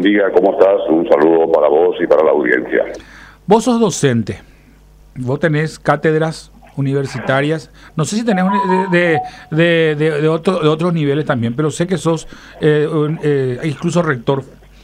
día, ¿cómo estás? Un saludo para vos y para la audiencia. Vos sos docente, vos tenés cátedras universitarias, no sé si tenés de otros niveles también, pero sé que sos incluso rector.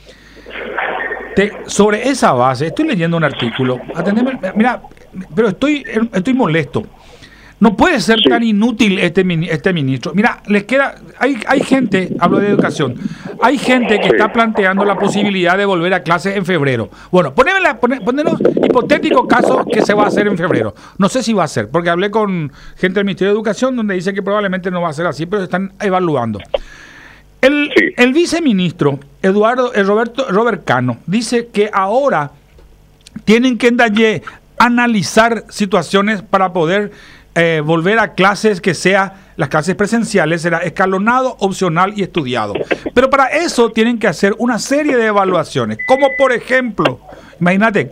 Sobre esa base, estoy leyendo un artículo, atendeme, mira, pero estoy molesto. No puede ser tan inútil este ministro. Mira, les queda, hay gente, hablo de educación, hay gente que está planteando la posibilidad de volver a clases en febrero. Bueno, ponernos hipotético caso que se va a hacer en febrero. No sé si va a ser, porque hablé con gente del Ministerio de Educación donde dice que probablemente no va a ser así, pero están evaluando. El viceministro Robert Cano dice que ahora tienen que analizar situaciones para poder volver a clases que sea las clases presenciales, será escalonado, opcional y estudiado. Pero para eso tienen que hacer una serie de evaluaciones, como por ejemplo, imagínate,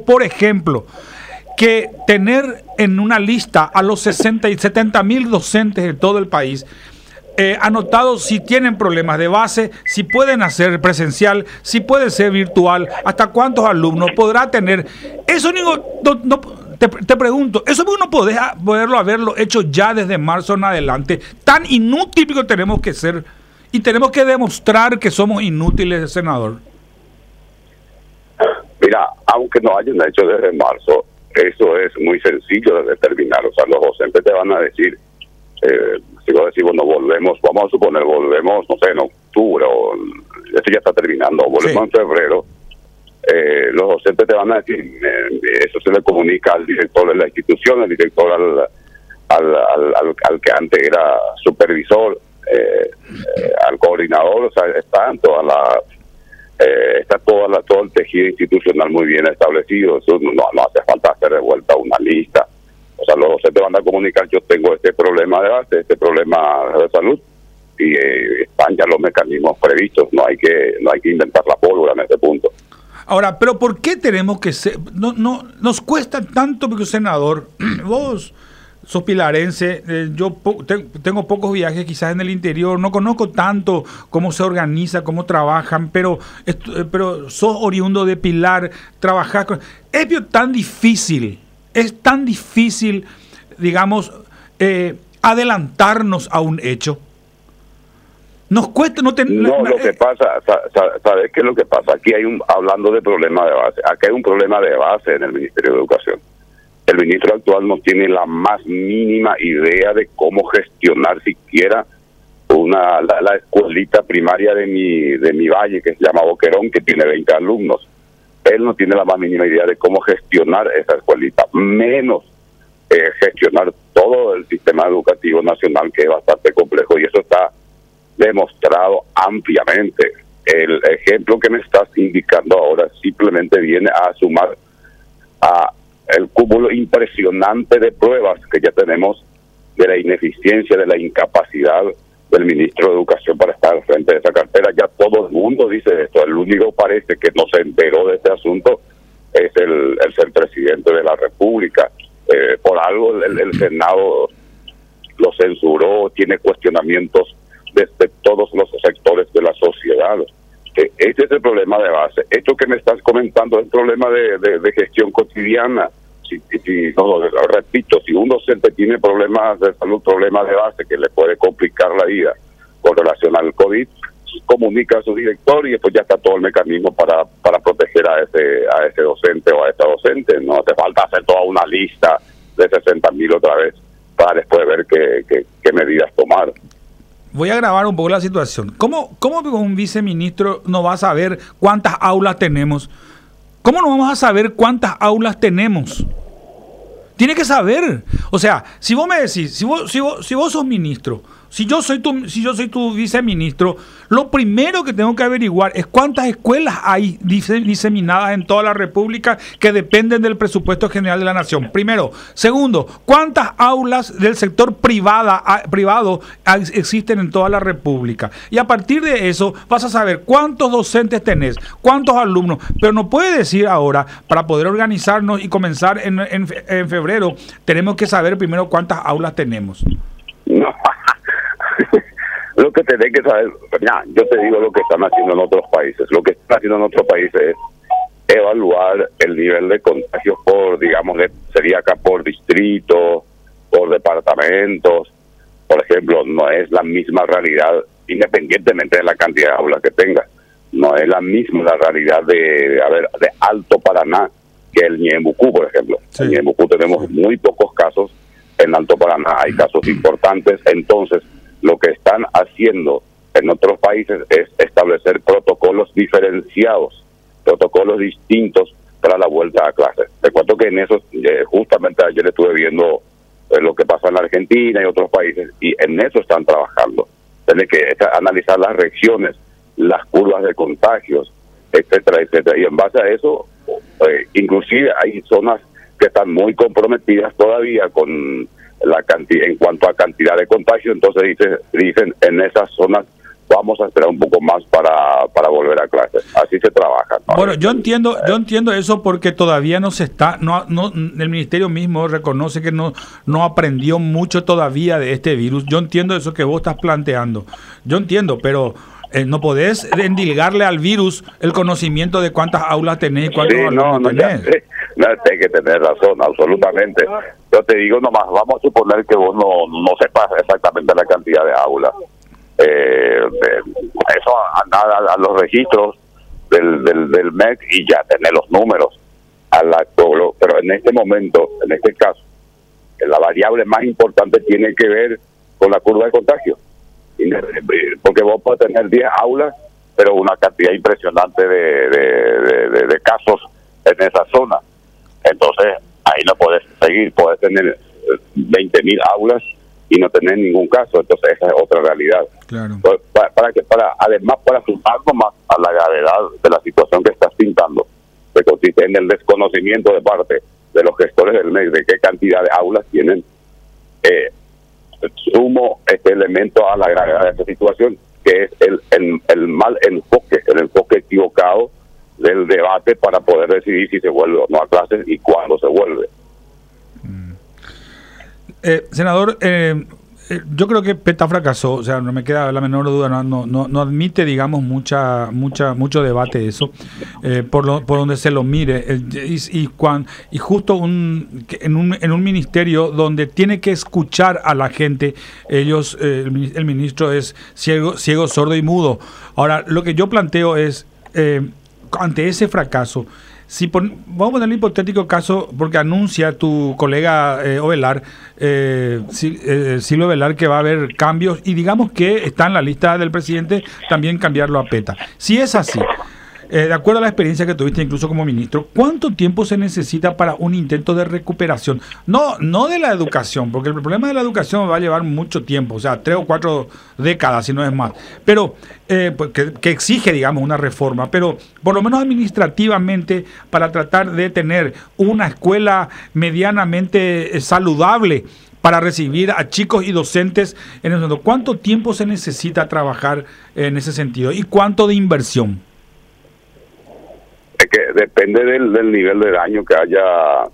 que tener en una lista a los 60 y 70 mil docentes de todo el país, anotados si tienen problemas de base, si pueden hacer presencial, si puede ser virtual, hasta cuántos alumnos podrá tener. Eso te pregunto, eso no poderlo haberlo hecho ya desde marzo en adelante. Tan inútil que tenemos que ser y tenemos que demostrar que somos inútiles, senador. Mira, aunque no hayan hecho desde marzo, eso es muy sencillo de determinar. O sea, los docentes te van a decir, si vos decís, bueno, volvemos, vamos a suponer, volvemos, no sé, en octubre, o esto ya está terminando, volvemos en febrero. Los docentes te van a decir, eso se le comunica al director de la institución, al director al que antes era supervisor, al coordinador. O sea, está todo el tejido institucional muy bien establecido. Eso no hace falta hacer de vuelta una lista. O sea, los docentes van a comunicar, yo tengo este problema de base, este problema de salud, y están ya los mecanismos previstos. No hay que inventar la pólvora en ese punto. Ahora, pero ¿por qué tenemos que ser? No nos cuesta tanto, porque senador, vos sos pilarense, yo tengo pocos viajes quizás en el interior, no conozco tanto cómo se organiza, cómo trabajan, pero sos oriundo de Pilar, trabajás con... Es tan difícil, digamos, adelantarnos a un hecho. Nos cuesta lo que pasa, ¿sabes qué es lo que pasa? Aquí hablando de problema de base, aquí hay un problema de base en el Ministerio de Educación. El ministro actual no tiene la más mínima idea de cómo gestionar siquiera la escuelita primaria de mi valle, que se llama Boquerón, que tiene 20 alumnos. Él no tiene la más mínima idea de cómo gestionar esa escuelita, menos gestionar todo el sistema educativo nacional, que es bastante complejo, y eso está demostrado ampliamente. El ejemplo que me estás indicando ahora simplemente viene a sumar a el cúmulo impresionante de pruebas que ya tenemos de la ineficiencia, de la incapacidad del ministro de Educación para estar al frente de esa cartera. Ya todo el mundo dice esto. El único parece que no se enteró de este asunto es el ser presidente de la República. Por algo el Senado lo censuró, tiene cuestionamientos desde todos los sectores de la sociedad. Este es el problema de base. Esto que me estás comentando es el problema de gestión cotidiana. Repito, si un docente tiene problemas de salud, problemas de base que le puede complicar la vida con relación al COVID, comunica a su director y después ya está todo el mecanismo para proteger a ese docente o a esta docente. No hace falta hacer toda una lista de 60.000 otra vez para después ver qué medidas tomar. Voy a grabar un poco la situación. ¿Cómo un viceministro no va a saber cuántas aulas tenemos? ¿Cómo no vamos a saber cuántas aulas tenemos? Tiene que saber. O sea, si vos me decís, si vos sos ministro, si yo soy tu viceministro, lo primero que tengo que averiguar es cuántas escuelas hay diseminadas en toda la República que dependen del presupuesto general de la Nación. Primero. Segundo, cuántas aulas del sector privado existen en toda la República. Y a partir de eso vas a saber cuántos docentes tenés, cuántos alumnos. Pero no puede decir ahora, para poder organizarnos y comenzar en febrero, tenemos que saber primero cuántas aulas tenemos. No. Lo que tenés que saber, yo te digo lo que están haciendo en otros países. Lo que están haciendo en otros países es evaluar el nivel de contagios por, digamos, sería acá por distrito, por departamentos. Por ejemplo, no es la misma realidad, independientemente de la cantidad de aulas que tenga. No es la misma la realidad de Alto Paraná que el Ñeembucú, por ejemplo. Sí. En Ñeembucú tenemos muy pocos casos, en Alto Paraná hay casos importantes. Entonces, lo que están haciendo en otros países es establecer protocolos diferenciados, protocolos distintos para la vuelta a clases. Te cuento que en eso, justamente ayer estuve viendo lo que pasa en la Argentina y otros países, y en eso están trabajando. Tienen que analizar las reacciones, las curvas de contagios, etcétera, etcétera, y en base a eso, inclusive hay zonas que están muy comprometidas todavía con la cantidad, en cuanto a cantidad de contagio. Entonces dicen en esas zonas vamos a esperar un poco más para volver a clases. Así se trabaja, ¿no? Bueno, yo entiendo eso porque todavía no se está, el ministerio mismo reconoce que no aprendió mucho todavía de este virus. Yo entiendo eso que vos estás planteando. Yo entiendo, pero no podés endilgarle al virus el conocimiento de cuántas aulas tenés y cuántos alumnos tenés. No, tenés que tener razón, absolutamente. Yo te digo nomás, vamos a suponer que vos no sepas exactamente la cantidad de aulas. Eso anda a los registros del MEC y ya tener los números. Pero en este momento, en este caso, la variable más importante tiene que ver con la curva de contagio. Porque vos podés tener 10 aulas, pero una cantidad impresionante de casos en esa zona. Entonces, ahí no podés seguir, podés tener 20.000 aulas y no tener ningún caso. Entonces, esa es otra realidad. Claro. Entonces, además, para sumarnos más a la gravedad de la situación que estás pintando, que consiste en el desconocimiento de parte de los gestores del MEC de qué cantidad de aulas tienen, sumo este elemento a la gravedad de esta situación, que es el mal enfoque, el enfoque equivocado del debate para poder decidir si se vuelve o no a clases y cuándo se vuelve. Senador, yo creo que PETA fracasó, o sea, no me queda la menor duda, no admite, digamos, mucho debate eso, por donde se lo mire, y justo en un ministerio donde tiene que escuchar a la gente, el ministro es ciego, sordo y mudo. Ahora, lo que yo planteo es, ante ese fracaso, vamos a poner el hipotético caso, porque anuncia tu colega Ovelar, Silvio Ovelar, que va a haber cambios, y digamos que está en la lista del presidente también cambiarlo a PETA. Si es así, de acuerdo a la experiencia que tuviste incluso como ministro, ¿cuánto tiempo se necesita para un intento de recuperación? No de la educación, porque el problema de la educación va a llevar mucho tiempo, o sea, 3 o 4 décadas, si no es más, pero que exige, digamos, una reforma, pero por lo menos administrativamente, para tratar de tener una escuela medianamente saludable para recibir a chicos y docentes en el mundo. ¿Cuánto tiempo se necesita trabajar en ese sentido? ¿Y cuánto de inversión? Es que depende del nivel de daño que haya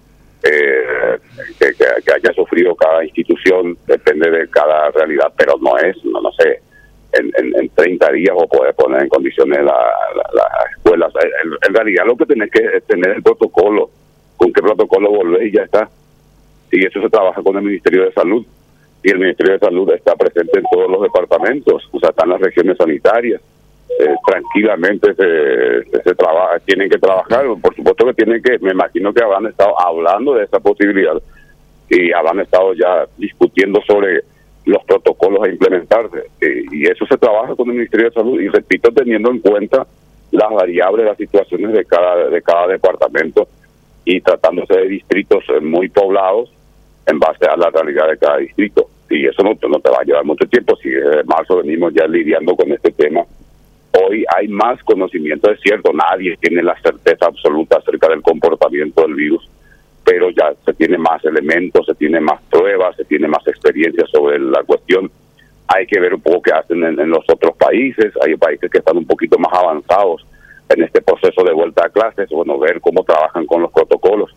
que haya sufrido cada institución, depende de cada realidad, pero no sé, en 30 días vos podés poner en condiciones las escuelas. En realidad lo que tenés que es tener el protocolo, con qué protocolo volvés y ya está. Y eso se trabaja con el Ministerio de Salud, y el Ministerio de Salud está presente en todos los departamentos, o sea, están las regiones sanitarias. Tranquilamente se trabaja, tienen que trabajar, por supuesto que me imagino que habrán estado hablando de esa posibilidad y habrán estado ya discutiendo sobre los protocolos a implementarse, y eso se trabaja con el Ministerio de Salud, y repito, teniendo en cuenta las variables, las situaciones de cada departamento, y tratándose de distritos muy poblados en base a la realidad de cada distrito, y eso no te va a llevar mucho tiempo. Si desde marzo venimos ya lidiando con este tema, hoy hay más conocimiento, es cierto, nadie tiene la certeza absoluta acerca del comportamiento del virus, pero ya se tiene más elementos, se tiene más pruebas, se tiene más experiencia sobre la cuestión. Hay que ver un poco qué hacen en los otros países. Hay países que están un poquito más avanzados en este proceso de vuelta a clases, bueno, ver cómo trabajan con los protocolos.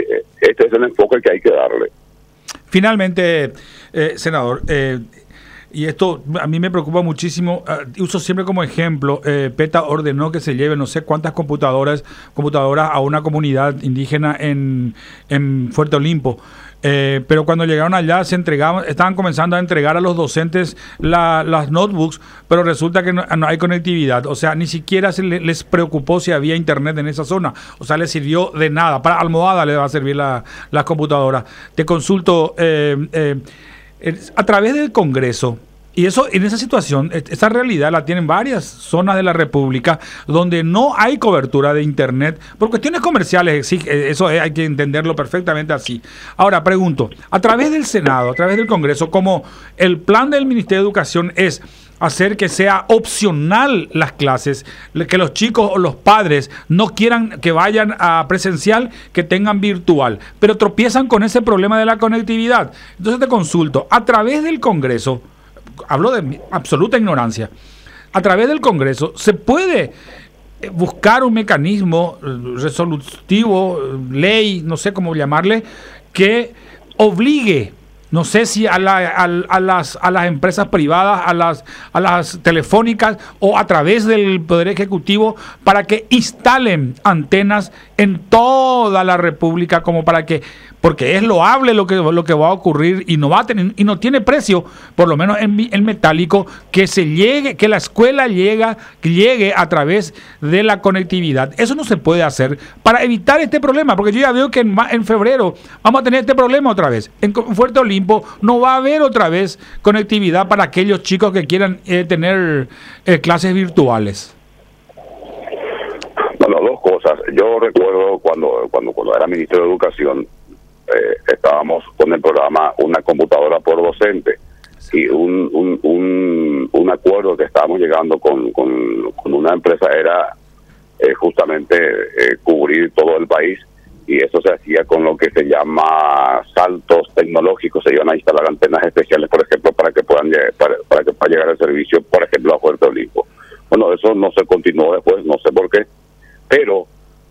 Este es el enfoque que hay que darle. Finalmente, senador, y esto a mí me preocupa muchísimo, uso siempre como ejemplo, PETA ordenó que se lleven no sé cuántas computadoras a una comunidad indígena en Fuerte Olimpo. Pero cuando llegaron allá estaban comenzando a entregar a los docentes las notebooks, pero resulta que no hay conectividad, o sea, ni siquiera les preocupó si había internet en esa zona, o sea, les sirvió de nada. Para Almohada les va a servir las computadoras. Te consulto, a través del Congreso, y eso, en esa situación, esa realidad la tienen varias zonas de la República donde no hay cobertura de internet por cuestiones comerciales. Eso hay que entenderlo perfectamente así. Ahora, pregunto, a través del Senado, a través del Congreso, como el plan del Ministerio de Educación es hacer que sea opcional las clases, que los chicos o los padres no quieran que vayan a presencial, que tengan virtual, pero tropiezan con ese problema de la conectividad. Entonces te consulto, a través del Congreso, hablo de absoluta ignorancia, a través del Congreso se puede buscar un mecanismo resolutivo, ley, no sé cómo llamarle, que obligue, no sé si a las empresas privadas, a las telefónicas o a través del Poder Ejecutivo, para que instalen antenas en toda la República, como para que, porque es loable lo que va a ocurrir y no va a tener, y no tiene precio, por lo menos en metálico, que la escuela llegue a través de la conectividad. Eso no se puede hacer para evitar este problema, porque yo ya veo que en febrero vamos a tener este problema otra vez. En Fuerte Olimpo no va a haber otra vez conectividad para aquellos chicos que quieran tener clases virtuales. Bueno, dos cosas. Yo recuerdo cuando era ministro de Educación, estábamos con el programa Una Computadora por Docente, y un acuerdo que estábamos llegando con una empresa era justamente cubrir todo el país, y eso se hacía con lo que se llama saltos tecnológicos. Se iban a instalar antenas especiales, por ejemplo, para que puedan llegar el servicio, por ejemplo, a Fuerte Olimpo. Bueno, eso no se continuó después, no sé por qué, pero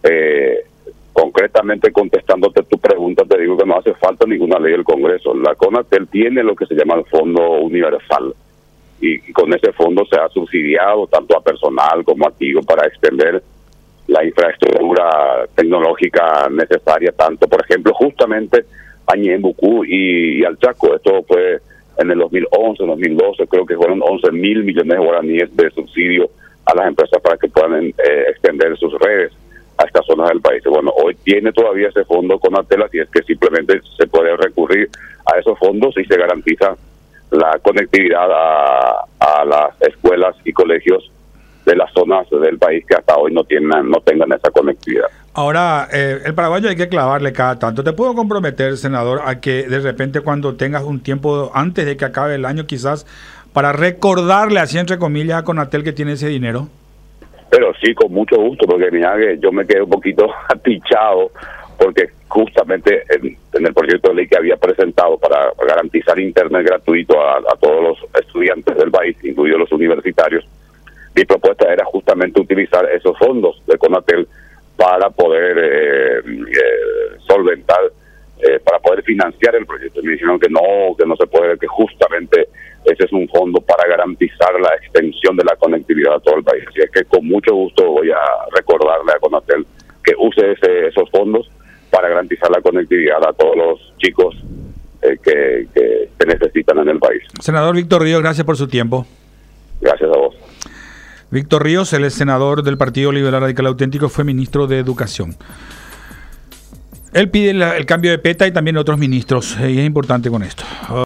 concretamente contestándote tu pregunta, te digo que no hace falta ninguna ley del Congreso. La CONATEL tiene lo que se llama el Fondo Universal, y con ese fondo se ha subsidiado tanto a personal como a activo para extender la infraestructura tecnológica necesaria, tanto, por ejemplo, justamente a Ñembucú y al Chaco. Esto fue en el 2011, 2012, creo que fueron 11.000 millones de guaraníes de subsidio a las empresas para que puedan extender sus redes a estas zonas del país. Bueno, hoy tiene todavía ese fondo CONATEL, así es que simplemente se puede recurrir a esos fondos y se garantiza la conectividad a las escuelas y colegios de las zonas del país que hasta hoy no tengan esa conectividad. Ahora, el paraguayo hay que clavarle cada tanto. ¿Te puedo comprometer, senador, a que de repente cuando tengas un tiempo antes de que acabe el año quizás, para recordarle, así entre comillas, a CONATEL que tiene ese dinero? Pero sí, con mucho gusto, porque mira que yo me quedé un poquito atichado, porque justamente en el proyecto de ley que había presentado para garantizar internet gratuito a todos los estudiantes del país, incluidos los universitarios, mi propuesta era justamente utilizar esos fondos de CONATEL para poder solventar, para poder financiar el proyecto. Me dijeron que no se puede, que justamente ese es un fondo para garantizar la extensión de la conectividad a todo el país. Así es que con mucho gusto voy a recordarle a CONATEL que use esos fondos para garantizar la conectividad a todos los chicos que necesitan en el país. Senador Víctor Ríos, gracias por su tiempo. Gracias a vos. Víctor Ríos, él es senador del Partido Liberal Radical Auténtico, fue ministro de Educación. Él pide el cambio de PETA y también otros ministros, y es importante con esto.